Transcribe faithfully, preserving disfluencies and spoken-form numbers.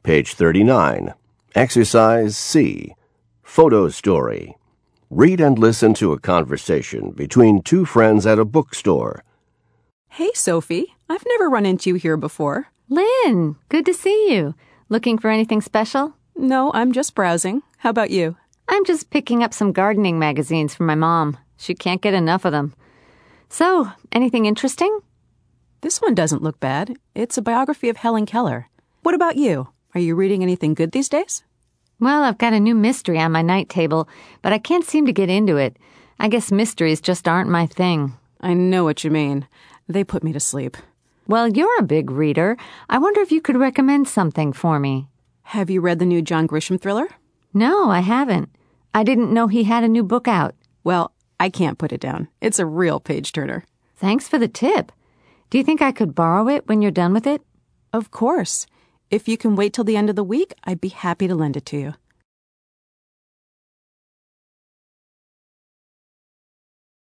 Page thirty-nine. Exercise C. Photo story. Read and listen to a conversation between two friends at a bookstore. Hey, Sophie. I've never run into you here before. Lynn, good to see you. Looking for anything special? No, I'm just browsing. How about you? I'm just picking up some gardening magazines for my mom. She can't get enough of them. So, anything interesting? This one doesn't look bad. It's a biography of Helen Keller. What about you? Are you reading anything good these days? Well, I've got a new mystery on my night table, but I can't seem to get into it. I guess mysteries just aren't my thing. I know what you mean. They put me to sleep. Well, you're a big reader. I wonder if you could recommend something for me. Have you read the new John Grisham thriller? No, I haven't. I didn't know he had a new book out. Well, I can't put it down. It's a real page-turner. Thanks for the tip. Do you think I could borrow it when you're done with it? Of course. If you can wait till the end of the week, I'd be happy to lend it to you.